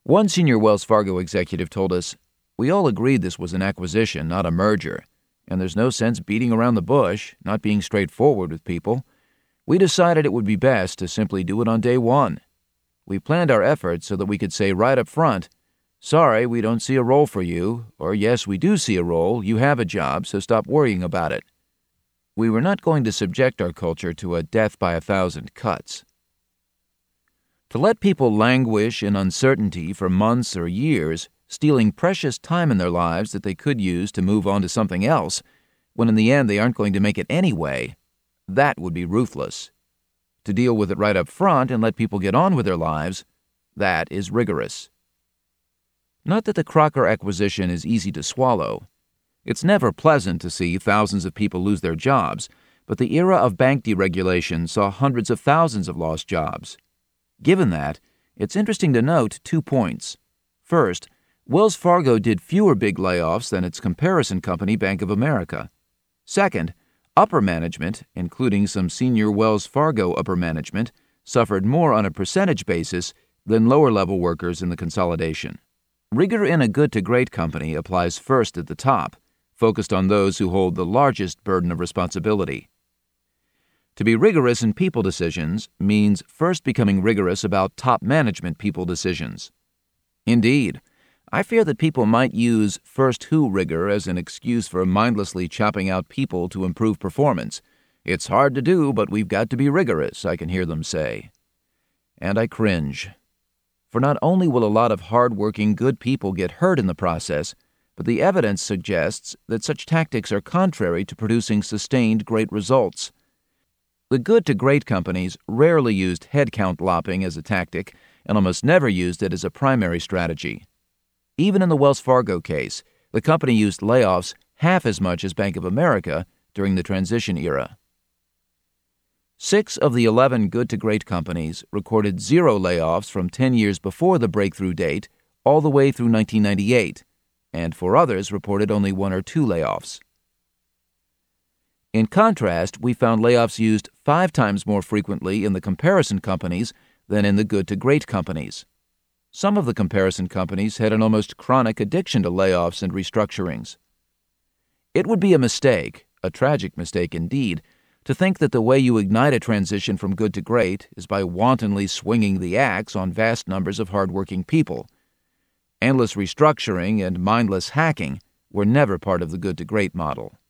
One senior Wells Fargo executive told us, "We all agreed this was an acquisition, not a merger, and there's no sense beating around the bush, not being straightforward with people. We decided it would be best to simply do it on day one. We planned our efforts so that we could say right up front, 'Sorry, we don't see a role for you,' or 'Yes, we do see a role, you have a job, so stop worrying about it.' We were not going to subject our culture to a death by 1,000 cuts." To let people languish in uncertainty for months or years, stealing precious time in their lives that they could use to move on to something else, when in the end they aren't going to make it anyway, that would be ruthless. To deal with it right up front and let people get on with their lives, that is rigorous. Not that the Crocker acquisition is easy to swallow. It's never pleasant to see thousands of people lose their jobs, but the era of bank deregulation saw hundreds of thousands of lost jobs. Given that, it's interesting to note 2 points. First, Wells Fargo did fewer big layoffs than its comparison company, Bank of America. Second, upper management, including some senior Wells Fargo upper management, suffered more on a percentage basis than lower-level workers in the consolidation. Rigor in a good-to-great company applies first at the top, focused on those who hold the largest burden of responsibility. To be rigorous in people decisions means first becoming rigorous about top management people decisions. Indeed, I fear that people might use first-who rigor as an excuse for mindlessly chopping out people to improve performance. "It's hard to do, but we've got to be rigorous," I can hear them say. And I cringe. For not only will a lot of hard-working, good people get hurt in the process, but the evidence suggests that such tactics are contrary to producing sustained great results. The good-to-great companies rarely used headcount lopping as a tactic and almost never used it as a primary strategy. Even in the Wells Fargo case, the company used layoffs half as much as Bank of America during the transition era. 6 of the 11 good-to-great companies recorded 0 layoffs from 10 years before the breakthrough date all the way through 1998, and 4 others reported only 1 or 2 layoffs. In contrast, we found layoffs used 5 times more frequently in the comparison companies than in the good-to-great companies. Some of the comparison companies had an almost chronic addiction to layoffs and restructurings. It would be a mistake, a tragic mistake indeed, to think that the way you ignite a transition from good to great is by wantonly swinging the axe on vast numbers of hardworking people. Endless restructuring and mindless hacking were never part of the good to great model.